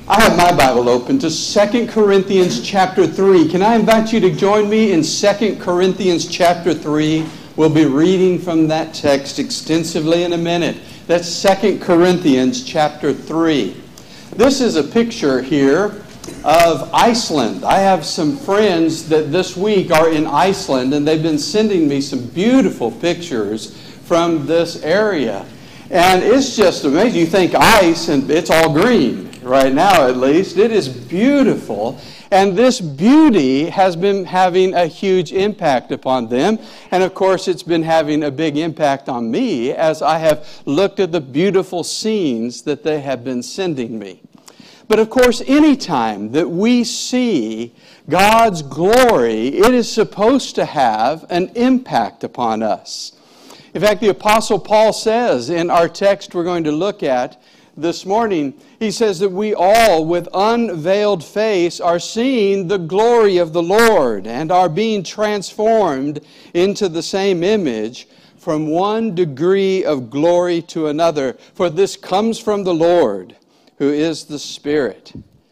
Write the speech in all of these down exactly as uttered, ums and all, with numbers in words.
I have my Bible open to Second Corinthians chapter three. Can I invite you to join me in Second Corinthians chapter three? We'll be reading from that text extensively in a minute. That's Second Corinthians chapter three. This is a picture here of Iceland. I have some friends that this week are in Iceland, and they've been sending me some beautiful pictures from this area. And it's just amazing. You think ice, and it's all green. Right now, at least. It is beautiful. And this beauty has been having a huge impact upon them. And of course, it's been having a big impact on me as I have looked at the beautiful scenes that they have been sending me. But of course, anytime that we see God's glory, it is supposed to have an impact upon us. In fact, the Apostle Paul says in our text we're going to look at this morning, he says that we all with unveiled face are seeing the glory of the Lord and are being transformed into the same image from one degree of glory to another. For this comes from the Lord, who is the Spirit.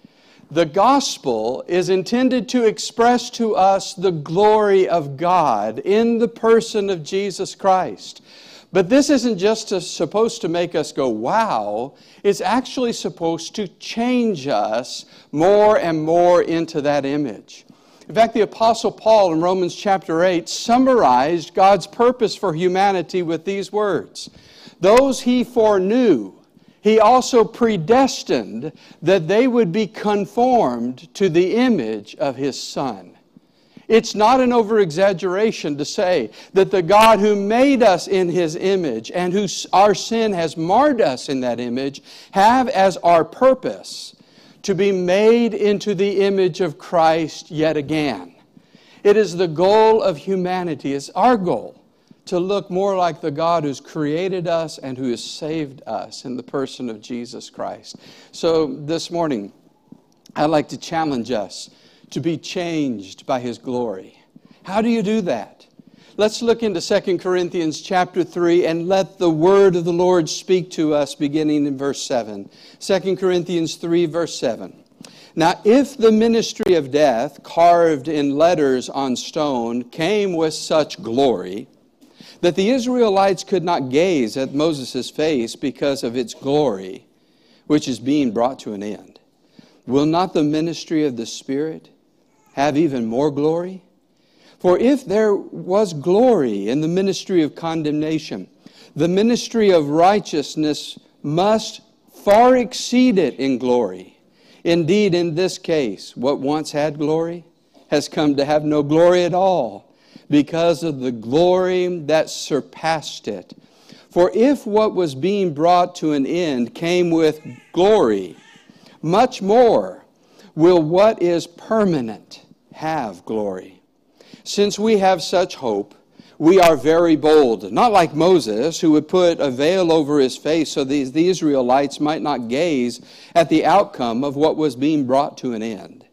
The gospel is intended to express to us the glory of God in the person of Jesus Christ. But this isn't just to, supposed to make us go, wow. It's actually supposed to change us more and more into that image. In fact, the Apostle Paul in Romans chapter eight summarized God's purpose for humanity with these words. Those he foreknew, he also predestined that they would be conformed to the image of his Son. It's not an over-exaggeration to say that the God who made us in His image and whose our sin has marred us in that image have as our purpose to be made into the image of Christ yet again. It is the goal of humanity. It's our goal to look more like the God who's created us and who has saved us in the person of Jesus Christ. So this morning, I'd like to challenge us to be changed by His glory. How do you do that? Let's look into Second Corinthians chapter three and let the word of the Lord speak to us beginning in verse seven. Second Corinthians three verse seven. Now if the ministry of death carved in letters on stone came with such glory that the Israelites could not gaze at Moses' face because of its glory, which is being brought to an end, will not the ministry of the Spirit have even more glory? For if there was glory in the ministry of condemnation, the ministry of righteousness must far exceed it in glory. Indeed, in this case, what once had glory has come to have no glory at all, because of the glory that surpassed it. For if what was being brought to an end came with glory, much more will what is permanent have glory. Since we have such hope, we are very bold, not like Moses, who would put a veil over his face so these, the Israelites might not gaze at the outcome of what was being brought to an end.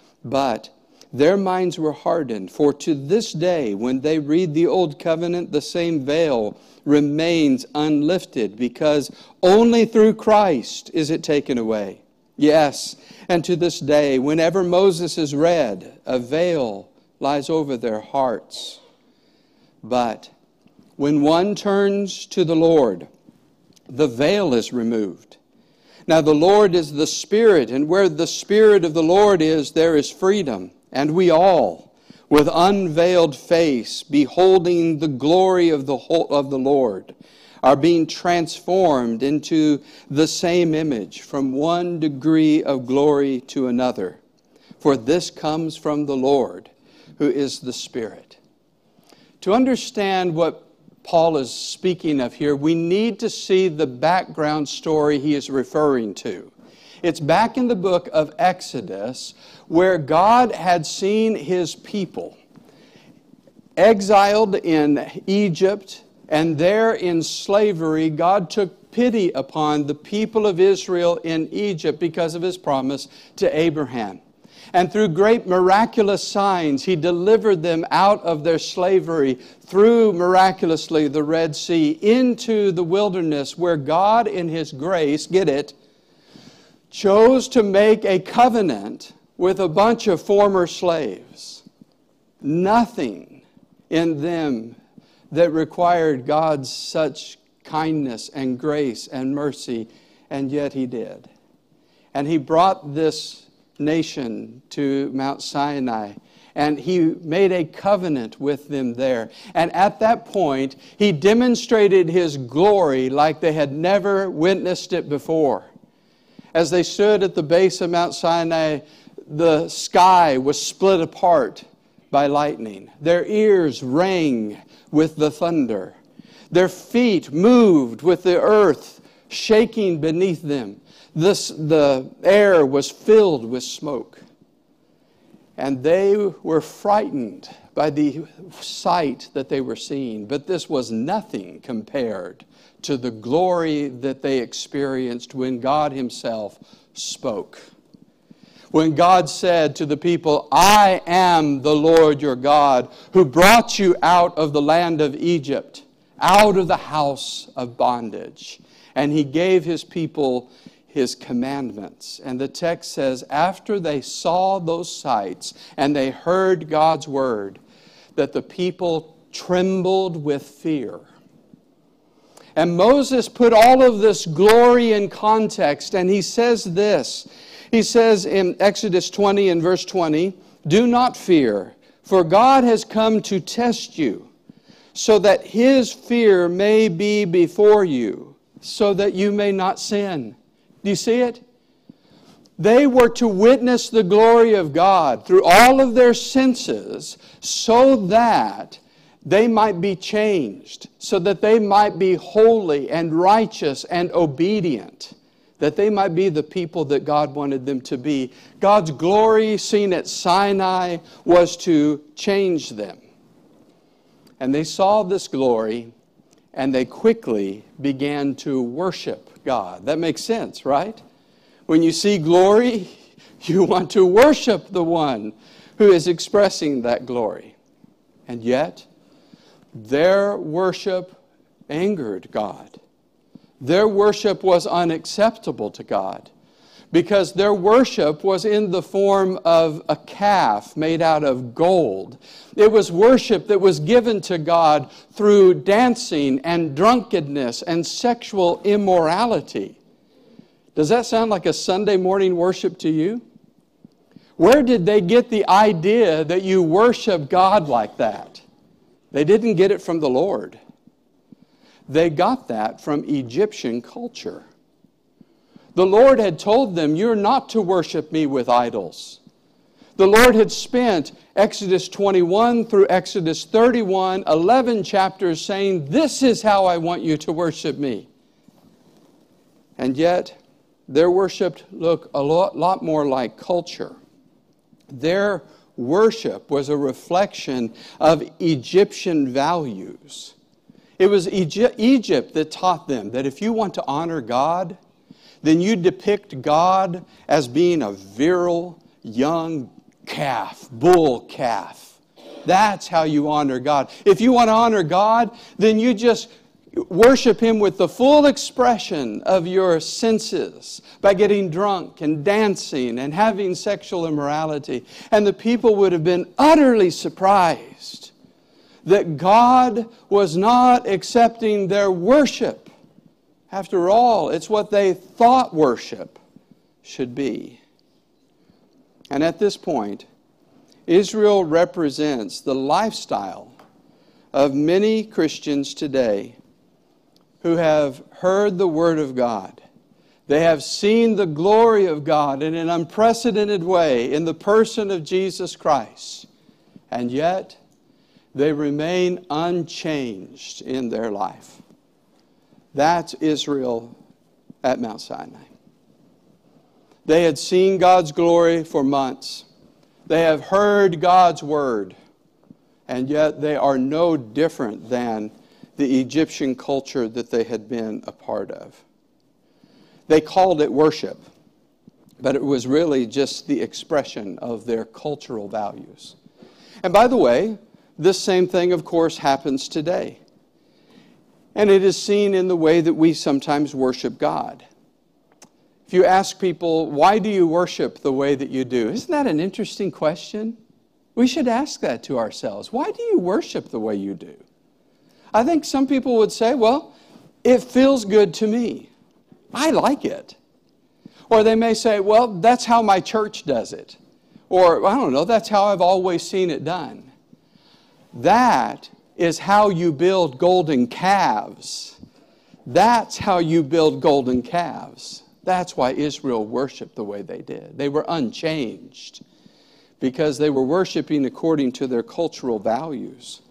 But their minds were hardened, for to this day, when they read the Old Covenant, the same veil remains unlifted, because only through Christ is it taken away. Yes, and to this day, whenever Moses is read, a veil lies over their hearts. But when one turns to the Lord, the veil is removed. Now the Lord is the Spirit, and where the Spirit of the Lord is, there is freedom. And we all, with unveiled face, beholding the glory of the whole, of the Lord, are being transformed into the same image from one degree of glory to another. For this comes from the Lord, who is the Spirit. To understand what Paul is speaking of here, we need to see the background story he is referring to. It's back in the book of Exodus, where God had seen His people exiled in Egypt. And there in slavery, God took pity upon the people of Israel in Egypt because of His promise to Abraham. And through great miraculous signs, He delivered them out of their slavery through, miraculously, the Red Sea into the wilderness, where God in His grace, get it, chose to make a covenant with a bunch of former slaves. Nothing in them that required God's such kindness and grace and mercy, and yet He did. And He brought this nation to Mount Sinai, and He made a covenant with them there. And at that point, He demonstrated His glory like they had never witnessed it before. As they stood at the base of Mount Sinai, the sky was split apart by lightning. Their ears rang with the thunder. Their feet moved with the earth shaking beneath them. This, the air was filled with smoke. And they were frightened by the sight that they were seeing. But this was nothing compared to the glory that they experienced when God Himself spoke. When God said to the people, I am the Lord your God, who brought you out of the land of Egypt, out of the house of bondage. And He gave His people His commandments. And the text says, after they saw those sights and they heard God's word, that the people trembled with fear. And Moses put all of this glory in context, and he says this. He says in Exodus twenty and verse twenty, do not fear, for God has come to test you, so that His fear may be before you, so that you may not sin. Do you see it? They were to witness the glory of God through all of their senses so that they might be changed, so that they might be holy and righteous and obedient, that they might be the people that God wanted them to be. God's glory seen at Sinai was to change them. And they saw this glory, and they quickly began to worship God. That makes sense, right? When you see glory, you want to worship the one who is expressing that glory. And yet, their worship angered God. Their worship was unacceptable to God because their worship was in the form of a calf made out of gold. It was worship that was given to God through dancing and drunkenness and sexual immorality. Does that sound like a Sunday morning worship to you? Where did they get the idea that you worship God like that? They didn't get it from the Lord. They got that from Egyptian culture. The Lord had told them, you're not to worship me with idols. The Lord had spent Exodus twenty-one through Exodus thirty-one, eleven chapters saying, this is how I want you to worship me. And yet, their worship looked a lot, lot more like culture. Their worship was a reflection of Egyptian values. It was Egypt that taught them that if you want to honor God, then you depict God as being a virile, young calf, bull calf. That's how you honor God. If you want to honor God, then you just worship Him with the full expression of your senses by getting drunk and dancing and having sexual immorality. And the people would have been utterly surprised that God was not accepting their worship. After all, it's what they thought worship should be. And at this point, Israel represents the lifestyle of many Christians today who have heard the Word of God. They have seen the glory of God in an unprecedented way in the person of Jesus Christ. And yet, they remain unchanged in their life. That's Israel at Mount Sinai. They had seen God's glory for months. They have heard God's word. And yet they are no different than the Egyptian culture that they had been a part of. They called it worship, but it was really just the expression of their cultural values. And by the way, this same thing, of course, happens today. And it is seen in the way that we sometimes worship God. If you ask people, why do you worship the way that you do? Isn't that an interesting question? We should ask that to ourselves. Why do you worship the way you do? I think some people would say, well, it feels good to me. I like it. Or they may say, well, that's how my church does it. Or, I don't know, that's how I've always seen it done. That is how you build golden calves. That's how you build golden calves. That's why Israel worshiped the way they did. They were unchanged because they were worshiping according to their cultural values.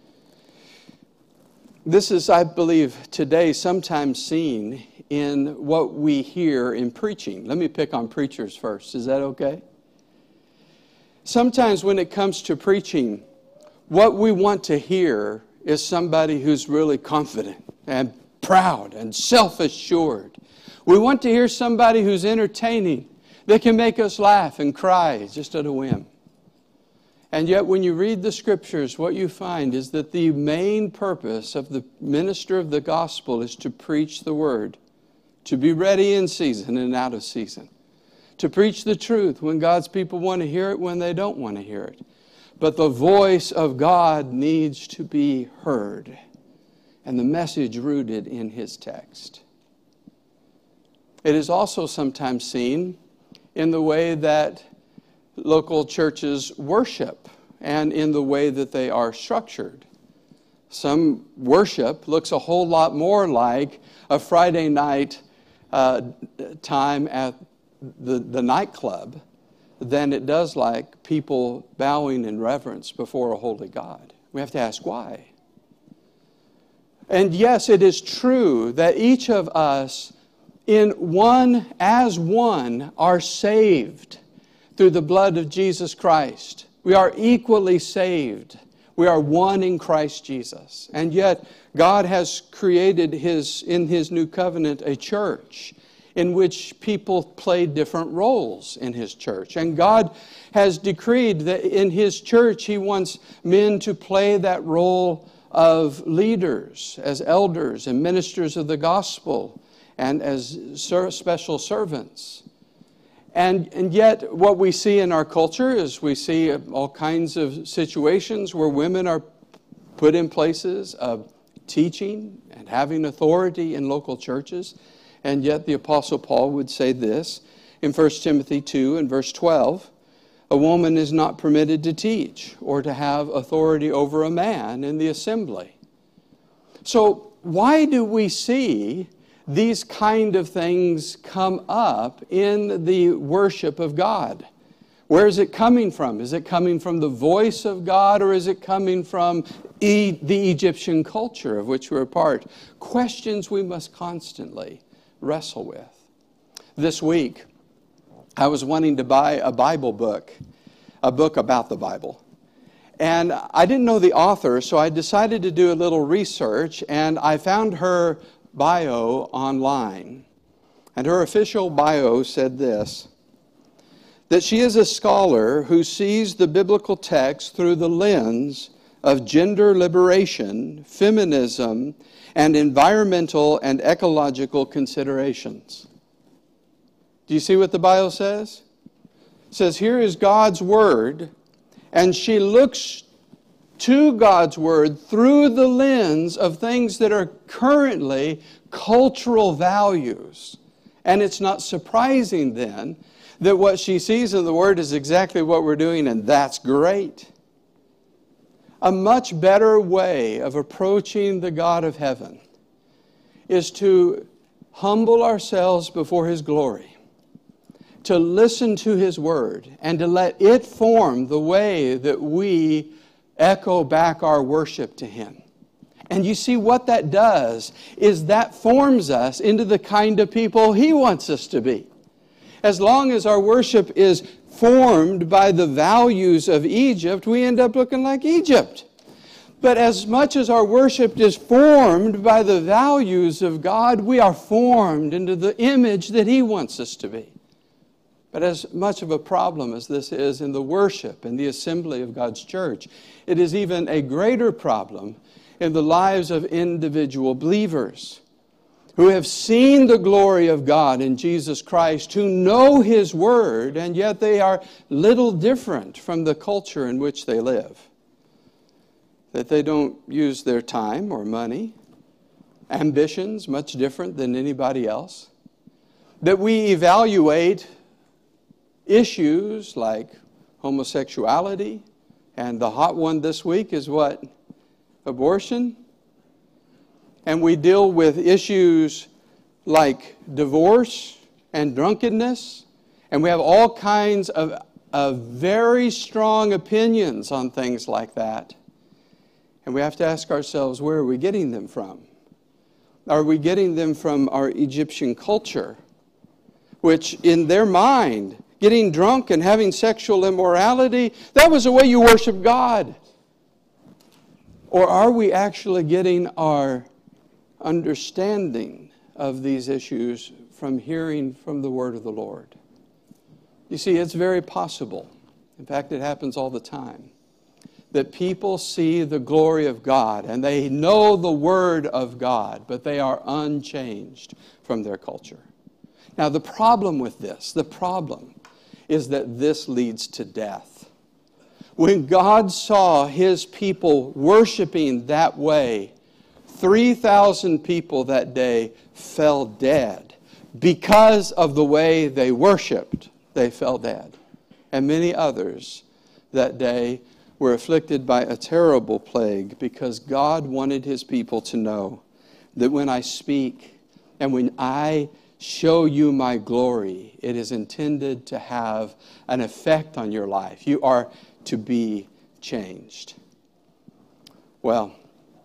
This is, I believe, today sometimes seen in what we hear in preaching. Let me pick on preachers first. Is that okay? Sometimes when it comes to preaching, what we want to hear is somebody who's really confident and proud and self-assured. We want to hear somebody who's entertaining, that can make us laugh and cry just at a whim. And yet when you read the Scriptures, what you find is that the main purpose of the minister of the gospel is to preach the Word, to be ready in season and out of season, to preach the truth when God's people want to hear it, when they don't want to hear it. But the voice of God needs to be heard, and the message rooted in His text. It is also sometimes seen in the way that local churches worship and in the way that they are structured. Some worship looks a whole lot more like a Friday night uh, time at the, the nightclub than it does like people bowing in reverence before a holy God. We have to ask why. And yes, it is true that each of us in one, as one, are saved through the blood of Jesus Christ. We are equally saved. We are one in Christ Jesus. And yet, God has created His, in His new covenant, a church in which people play different roles in His church. And God has decreed that in His church He wants men to play that role of leaders, as elders and ministers of the gospel, and as special servants. And, and yet what we see in our culture is we see all kinds of situations where women are put in places of teaching and having authority in local churches. And yet the Apostle Paul would say this in First Timothy two and verse twelve, a woman is not permitted to teach or to have authority over a man in the assembly. So why do we see these kind of things come up in the worship of God? Where is it coming from? Is it coming from the voice of God, or is it coming from e- the Egyptian culture of which we're a part? Questions we must constantly wrestle with. This week, I was wanting to buy a Bible book, a book about the Bible. And I didn't know the author, so I decided to do a little research, and I found her bio online. And her official bio said this, that she is a scholar who sees the biblical text through the lens of gender liberation, feminism, and environmental and ecological considerations. Do you see what the bio says? It says, here is God's Word, and she looks to God's Word through the lens of things that are currently cultural values. And it's not surprising then that what she sees in the Word is exactly what we're doing, and that's great. A much better way of approaching the God of heaven is to humble ourselves before His glory, to listen to His Word, and to let it form the way that we echo back our worship to Him. And you see what that does is that forms us into the kind of people He wants us to be. As long as our worship is formed by the values of Egypt, we end up looking like Egypt. But as much as our worship is formed by the values of God, we are formed into the image that He wants us to be. But as much of a problem as this is in the worship and the assembly of God's church, it is even a greater problem in the lives of individual believers. who have seen the glory of God in Jesus Christ, who know His Word, and yet they are little different from the culture in which they live. That they don't use their time or money, ambitions much different than anybody else. That we evaluate issues like homosexuality, and the hot one this week is what? Abortion. And we deal with issues like divorce and drunkenness. And we have all kinds of, of very strong opinions on things like that. And we have to ask ourselves, where are we getting them from? Are we getting them from our Egyptian culture, which in their mind, getting drunk and having sexual immorality, that was the way you worship God? Or are we actually getting our understanding of these issues from hearing from the Word of the Lord? You see, it's very possible, in fact, it happens all the time, that people see the glory of God and they know the Word of God, but they are unchanged from their culture. Now, the problem with this, the problem is that this leads to death. When God saw His people worshiping that way, three thousand people that day fell dead. Because of the way they worshiped, they fell dead. And many others that day were afflicted by a terrible plague, because God wanted His people to know that when I speak and when I show you my glory, it is intended to have an effect on your life. You are to be changed. Well,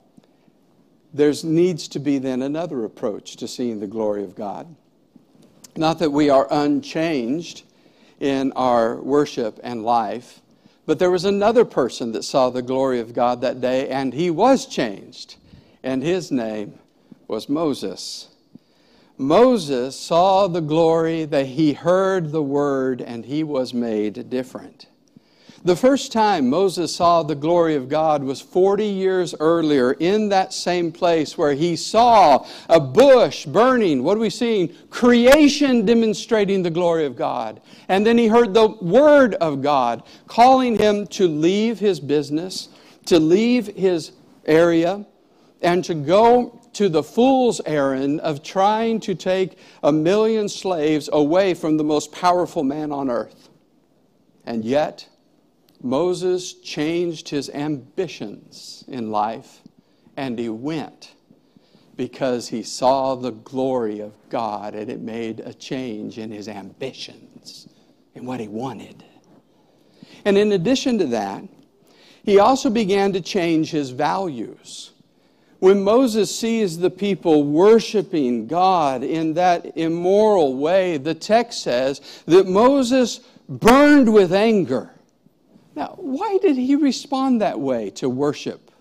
there needs to be then another approach to seeing the glory of God. Not that we are unchanged in our worship and life, but there was another person that saw the glory of God that day, and he was changed. And his name was Moses. Moses saw the glory, that he heard the word, and he was made different. The first time Moses saw the glory of God was forty years earlier in that same place where he saw a bush burning. What are we seeing? Creation demonstrating the glory of God. And then he heard the word of God calling him to leave his business, to leave his area, and to go to the fool's errand of trying to take a million slaves away from the most powerful man on earth. And yet, Moses changed his ambitions in life, and he went because he saw the glory of God, and it made a change in his ambitions and what he wanted. And in addition to that, he also began to change his values. When Moses sees the people worshiping God in that immoral way, the text says that Moses burned with anger. Now, why did he respond that way to worship?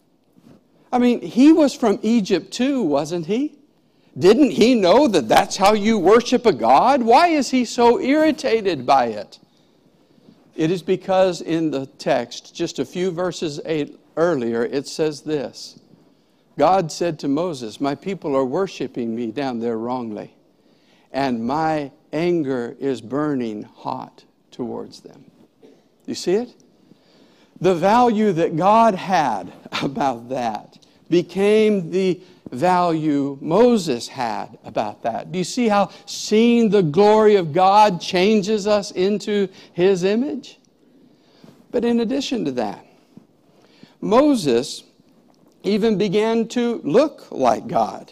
I mean, he was from Egypt too, wasn't he? Didn't he know that that's how you worship a God? Why is he so irritated by it? It is because in the text, just a few verses earlier, it says this. God said to Moses, my people are worshiping me down there wrongly, and my anger is burning hot towards them. You see it? The value that God had about that became the value Moses had about that. Do you see how seeing the glory of God changes us into His image? But in addition to that, Moses even began to look like God.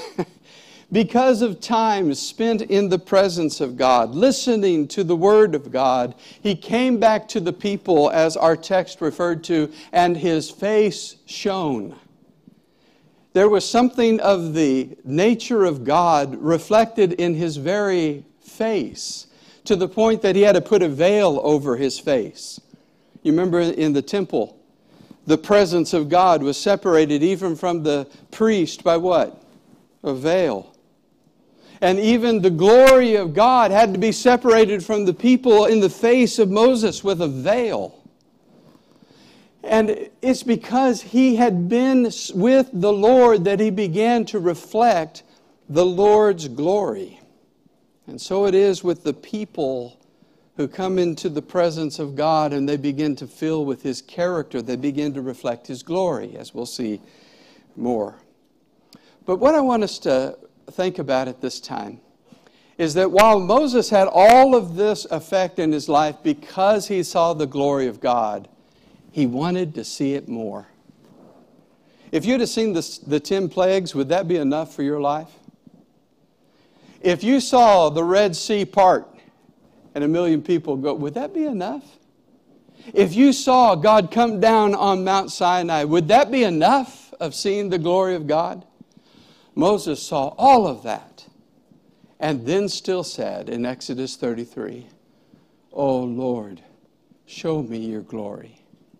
Because of time spent in the presence of God, listening to the Word of God, he came back to the people, as our text referred to, and his face shone. There was something of the nature of God reflected in his very face, to the point that he had to put a veil over his face. You remember in the temple, the presence of God was separated even from the priest by what? A veil. And even the glory of God had to be separated from the people in the face of Moses with a veil. And it's because he had been with the Lord that he began to reflect the Lord's glory. And so it is with the people who come into the presence of God and they begin to fill with His character. They begin to reflect His glory, as we'll see more. But what I want us to think about at this time is that while Moses had all of this effect in his life because he saw the glory of God, he wanted to see it more. If you'd have seen the, the ten plagues, would that be enough for your life? If you saw the Red Sea part and a million people go, would that be enough? If you saw God come down on Mount Sinai, would that be enough of seeing the glory of God? Moses saw all of that and then still said in Exodus thirty-three, "Oh Lord, show me your glory."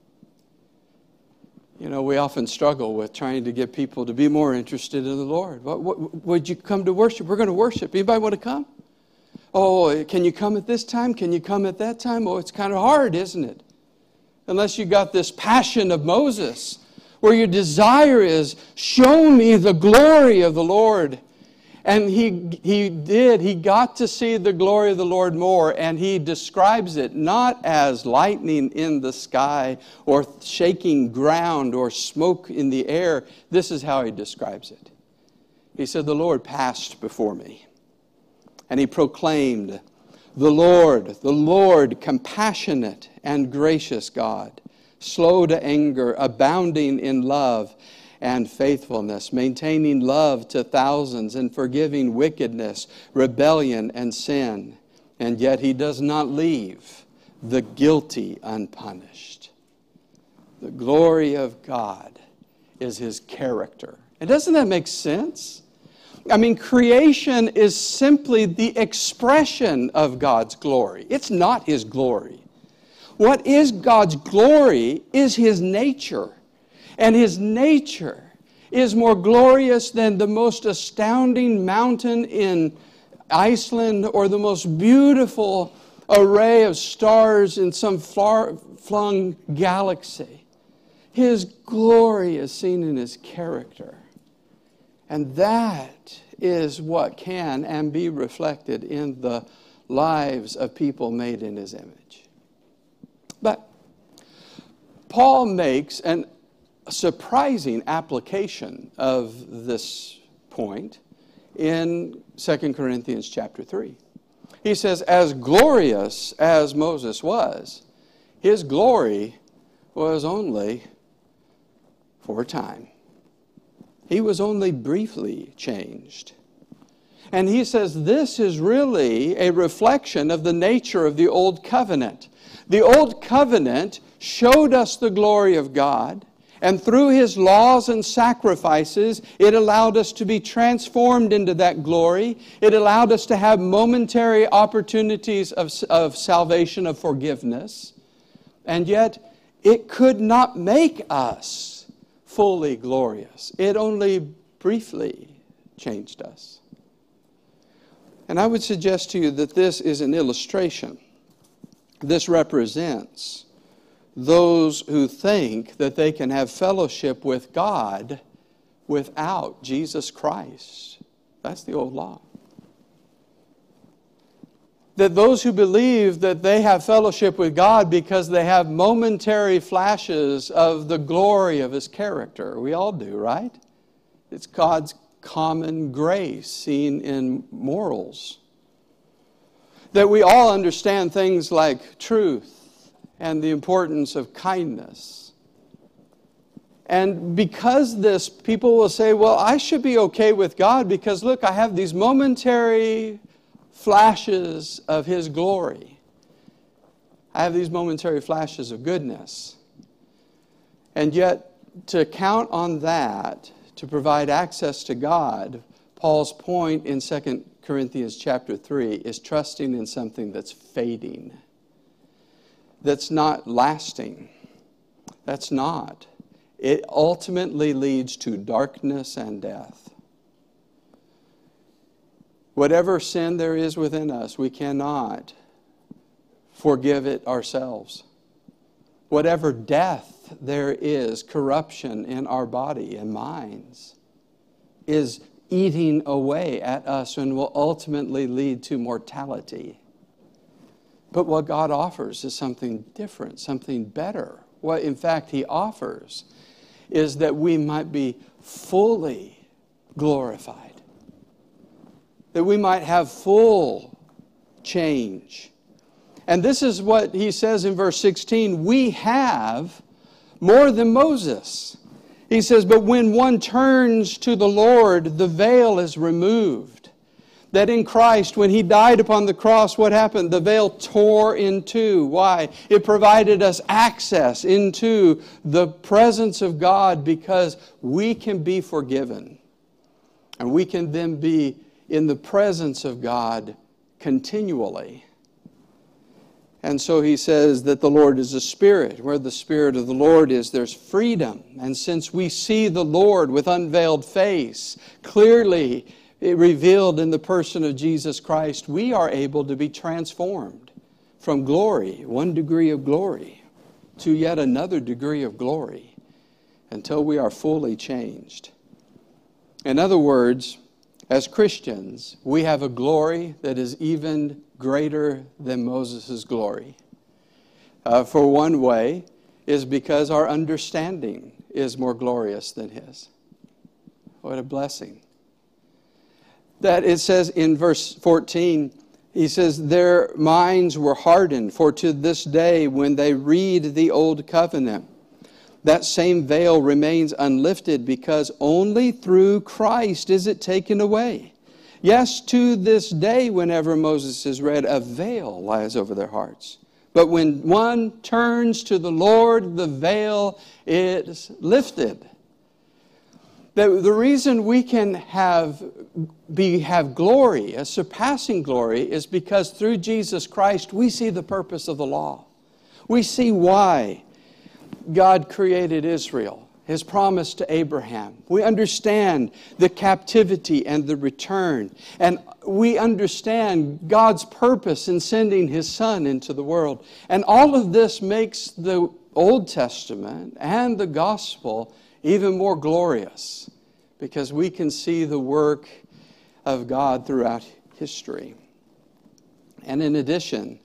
You know, we often struggle with trying to get people to be more interested in the Lord. What, what, would you come to worship? We're going to worship. Anybody want to come? Oh, can you come at this time? Can you come at that time? Oh, it's kind of hard, isn't it? Unless you got this passion of Moses, where your desire is, show me the glory of the Lord. And he, he did. He got to see the glory of the Lord more, and he describes it not as lightning in the sky or shaking ground or smoke in the air. This is how he describes it. He said, "The Lord passed before me, and he proclaimed, 'The Lord, the Lord, compassionate and gracious God, slow to anger, abounding in love and faithfulness, maintaining love to thousands and forgiving wickedness, rebellion, and sin. And yet he does not leave the guilty unpunished.'" The glory of God is his character. And doesn't that make sense? I mean, creation is simply the expression of God's glory. It's not his glory. What is God's glory is his nature. And his nature is more glorious than the most astounding mountain in Iceland or the most beautiful array of stars in some far-flung galaxy. His glory is seen in his character. And that is what can and be reflected in the lives of people made in his image. But Paul makes an a surprising application of this point in Second Corinthians chapter three. He says, as glorious as Moses was, his glory was only for a time. He was only briefly changed. And he says this is really a reflection of the nature of the Old Covenant. The Old Covenant showed us the glory of God, and through his laws and sacrifices, it allowed us to be transformed into that glory. It allowed us to have momentary opportunities of, of salvation, of forgiveness. And yet, it could not make us fully glorious. It only briefly changed us. And I would suggest to you that this is an illustration. This represents those who think that they can have fellowship with God without Jesus Christ. That's the old law. That those who believe that they have fellowship with God because they have momentary flashes of the glory of his character. We all do, right? It's God's common grace seen in morals. That we all understand things like truth and the importance of kindness. And because this, people will say, well, I should be okay with God because, look, I have these momentary flashes of his glory. I have these momentary flashes of goodness. And yet, to count on that to provide access to God, Paul's point in Second Corinthians chapter three is trusting in something that's fading, that's not lasting. That's not. It ultimately leads to darkness and death. Whatever sin there is within us, we cannot forgive it ourselves. Whatever death there is, corruption in our body and minds, is eating away at us and will ultimately lead to mortality. But what God offers is something different, something better. What, in fact, He offers is that we might be fully glorified, that we might have full change. And this is what He says in verse sixteen, we have more than Moses. He says, but when one turns to the Lord, the veil is removed. That in Christ, when He died upon the cross, what happened? The veil tore in two. Why? It provided us access into the presence of God because we can be forgiven. And we can then be in the presence of God continually. And so He says that the Lord is a Spirit. Where the Spirit of the Lord is, there's freedom. And since we see the Lord with unveiled face, clearly revealed in the person of Jesus Christ, we are able to be transformed from glory, one degree of glory, to yet another degree of glory, until we are fully changed. In other words, as Christians, we have a glory that is even greater than Moses' glory. Uh, for one way is because our understanding is more glorious than his. What a blessing. That it says in verse fourteen, he says, their minds were hardened, for to this day when they read the old covenant, that same veil remains unlifted because only through Christ is it taken away. Yes, to this day, whenever Moses is read, a veil lies over their hearts. But when one turns to the Lord, the veil is lifted. The, the reason we can have, be, have glory, a surpassing glory, is because through Jesus Christ we see the purpose of the law. We see why God created Israel, His promise to Abraham. We understand the captivity and the return. And we understand God's purpose in sending His Son into the world. And all of this makes the Old Testament and the gospel even more glorious, because we can see the work of God throughout history. And in addition,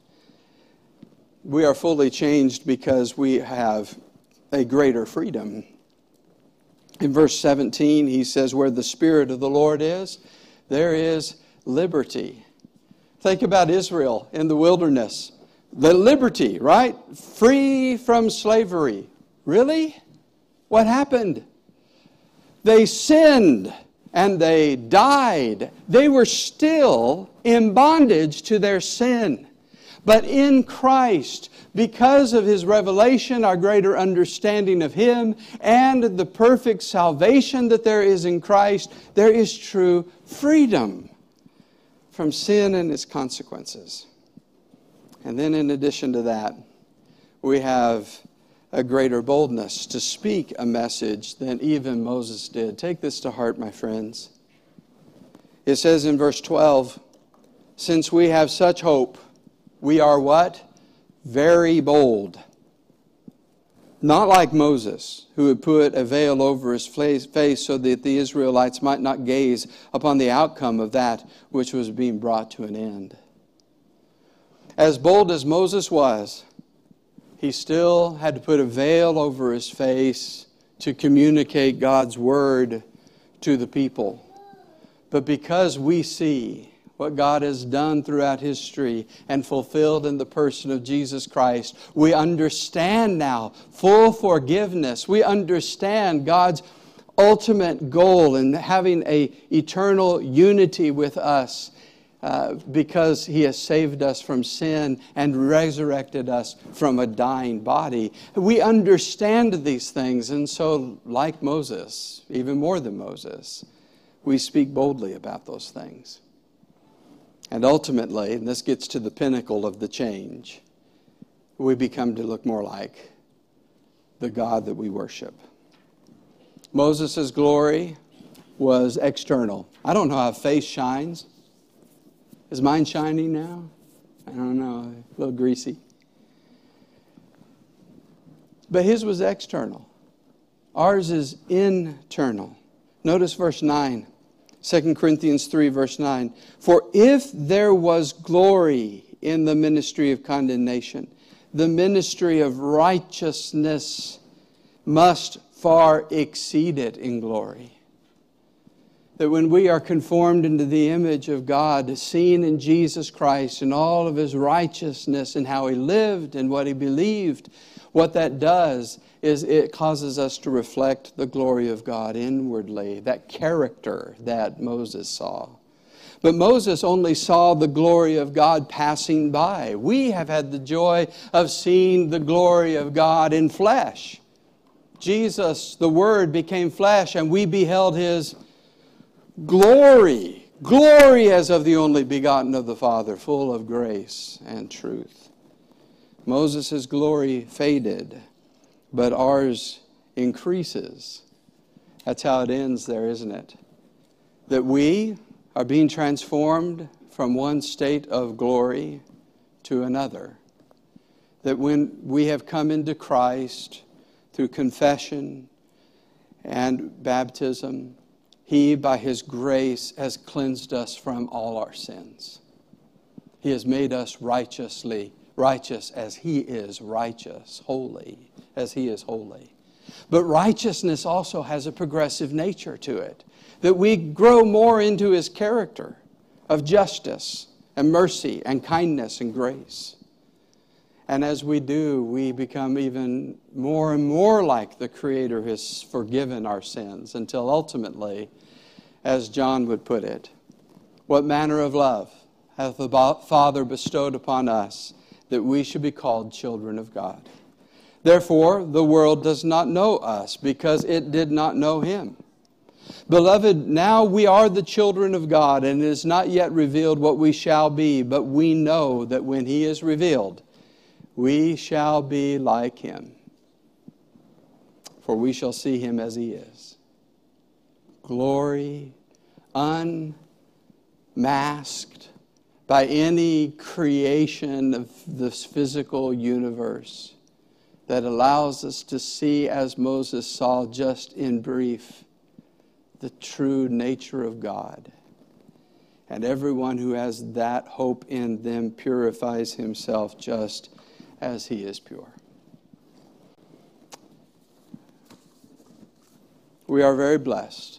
we are fully changed because we have a greater freedom. In verse seventeen, he says, where the Spirit of the Lord is, there is liberty. Think about Israel in the wilderness. The liberty, right? Free from slavery. Really? What happened? They sinned and they died. They were still in bondage to their sin. But in Christ, because of His revelation, our greater understanding of Him, and the perfect salvation that there is in Christ, there is true freedom from sin and its consequences. And then in addition to that, we have a greater boldness to speak a message than even Moses did. Take this to heart, my friends. It says in verse twelve, since we have such hope, we are what? Very bold. Not like Moses, who had put a veil over his face so that the Israelites might not gaze upon the outcome of that which was being brought to an end. As bold as Moses was, he still had to put a veil over his face to communicate God's word to the people. But because we see what God has done throughout history and fulfilled in the person of Jesus Christ, we understand now full forgiveness. We understand God's ultimate goal in having an eternal unity with us uh, because He has saved us from sin and resurrected us from a dying body. We understand these things, and so like Moses, even more than Moses, we speak boldly about those things. And ultimately, and this gets to the pinnacle of the change, we become to look more like the God that we worship. Moses' glory was external. I don't know how a face shines. Is mine shining now? I don't know, a little greasy. But his was external. Ours is internal. Notice verse nine. Second Corinthians three, verse nine. For if there was glory in the ministry of condemnation, the ministry of righteousness must far exceed it in glory. That when we are conformed into the image of God, seen in Jesus Christ and all of His righteousness and how He lived and what He believed, what that does is it causes us to reflect the glory of God inwardly, that character that Moses saw. But Moses only saw the glory of God passing by. We have had the joy of seeing the glory of God in flesh. Jesus, the Word, became flesh, and we beheld His glory. Glory as of the only begotten of the Father, full of grace and truth. Moses' glory faded, but ours increases. That's how it ends there, isn't it? That we are being transformed from one state of glory to another. That when we have come into Christ through confession and baptism, He, by His grace, has cleansed us from all our sins. He has made us righteously righteous as He is righteous, holy as He is holy. But righteousness also has a progressive nature to it, that we grow more into His character of justice and mercy and kindness and grace. And as we do, we become even more and more like the Creator who has forgiven our sins until ultimately, as John would put it, what manner of love hath the Father bestowed upon us that we should be called children of God. Therefore, the world does not know us because it did not know Him. Beloved, now we are the children of God, and it is not yet revealed what we shall be, but we know that when He is revealed, we shall be like Him, for we shall see Him as He is. Glory, unmasked by any creation of this physical universe that allows us to see, as Moses saw just in brief, the true nature of God. And everyone who has that hope in them purifies himself just as He is pure. We are very blessed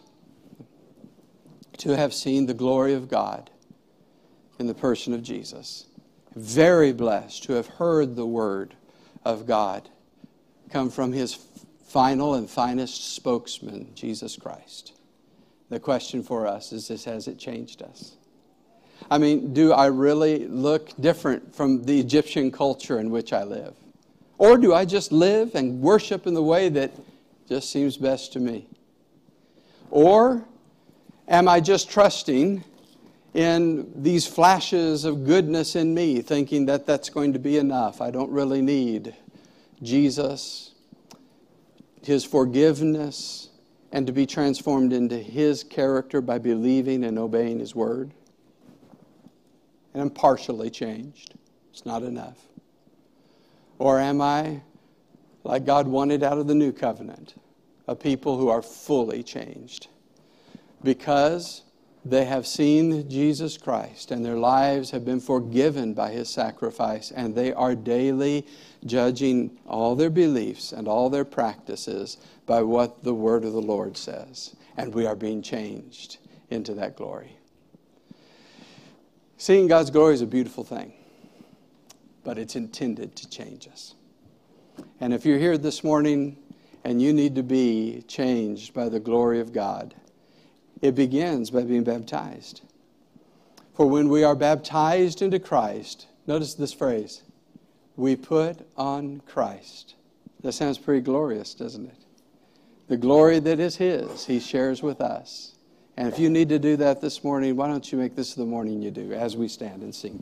to have seen the glory of God in the person of Jesus. Very blessed to have heard the Word of God come from His final and finest spokesman, Jesus Christ. The question for us is this: has it changed us? I mean, do I really look different from the Egyptian culture in which I live? Or do I just live and worship in the way that just seems best to me? Or am I just trusting in these flashes of goodness in me, thinking that that's going to be enough? I don't really need Jesus, His forgiveness, and to be transformed into His character by believing and obeying His Word. And I'm partially changed. It's not enough. Or am I, like God wanted out of the new covenant, a people who are fully changed because they have seen Jesus Christ and their lives have been forgiven by His sacrifice, and they are daily judging all their beliefs and all their practices by what the Word of the Lord says. And we are being changed into that glory. Seeing God's glory is a beautiful thing, but it's intended to change us. And if you're here this morning and you need to be changed by the glory of God, it begins by being baptized. For when we are baptized into Christ, notice this phrase, we put on Christ. That sounds pretty glorious, doesn't it? The glory that is His, He shares with us. And if you need to do that this morning, why don't you make this the morning you do as we stand and sing together.